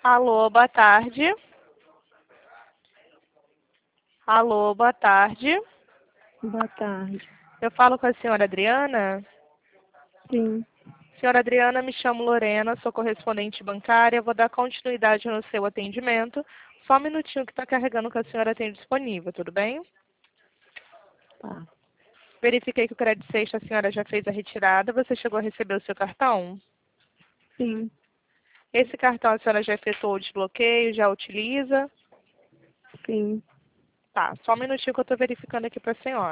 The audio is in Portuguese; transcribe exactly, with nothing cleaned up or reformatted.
Alô, boa tarde. Alô, boa tarde. Boa tarde. Eu falo com a senhora Adriana? Sim. Senhora Adriana, me chamo Lorena, sou correspondente bancária. Vou dar continuidade no seu atendimento. Só um minutinho que está carregando o que a senhora tem disponível, tudo bem? Tá. Verifiquei que o Credit Sexta a senhora já fez a retirada. Você chegou a receber o seu cartão? Sim. Esse cartão a senhora já efetuou o desbloqueio, já utiliza? Sim. Tá, só um minutinho que eu estou verificando aqui para a senhora.